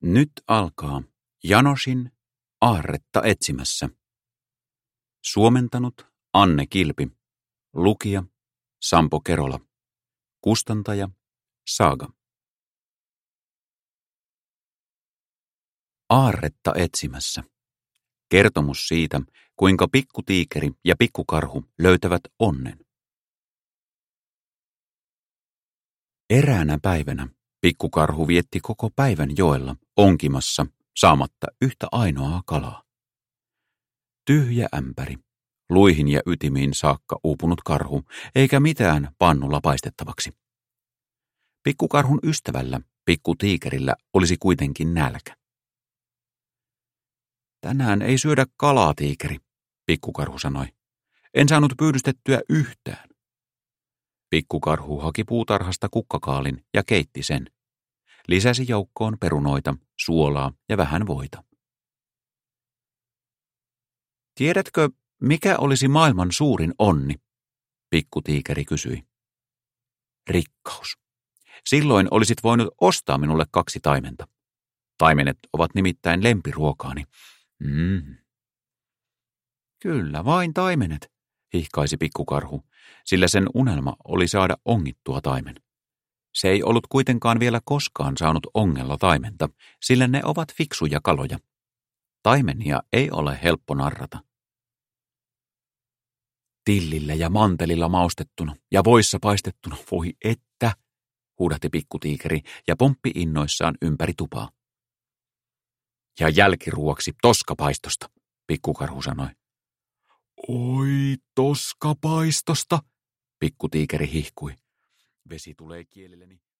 Nyt alkaa Janosin aarretta etsimässä. Suomentanut Anne Kilpi. Lukija Sampo Kerola. Kustantaja Saaga. Aarretta etsimässä. Kertomus siitä, kuinka pikkutiikeri ja pikkukarhu löytävät onnen. Eräänä päivänä pikkukarhu vietti koko päivän joella onkimassa saamatta yhtä ainoaa kalaa. Tyhjä ämpäri, luihin ja ytimiin saakka uupunut karhu, eikä mitään pannulla paistettavaksi. Pikkukarhun ystävällä, pikkutiikerillä, olisi kuitenkin nälkä. Tänään ei syödä kalaa, tiikeri, pikkukarhu sanoi. En saanut pyydystettyä yhtään. Pikkukarhu haki puutarhasta kukkakaalin ja keitti sen. Lisäsi joukkoon perunoita, suolaa ja vähän voita. Tiedätkö, mikä olisi maailman suurin onni? Pikkutiikeri kysyi. Rikkaus. Silloin olisit voinut ostaa minulle 2 taimenta. Taimenet ovat nimittäin lempiruokaani. Kyllä vain taimenet, hihkaisi pikkukarhu, sillä sen unelma oli saada ongittua taimen. Se ei ollut kuitenkaan vielä koskaan saanut ongella taimenta, sillä ne ovat fiksuja kaloja. Taimenia ei ole helppo narrata. Tillillä ja mantelilla maustettuna ja voissa paistettuna, voi että, huudahti pikkutiikeri ja pomppi innoissaan ympäri tupaa. Ja jälkiruoksi toskapaistosta, pikkukarhu sanoi. Oi, toskapaistosta, pikkutiikeri hihkui. Vesi tulee kielelleni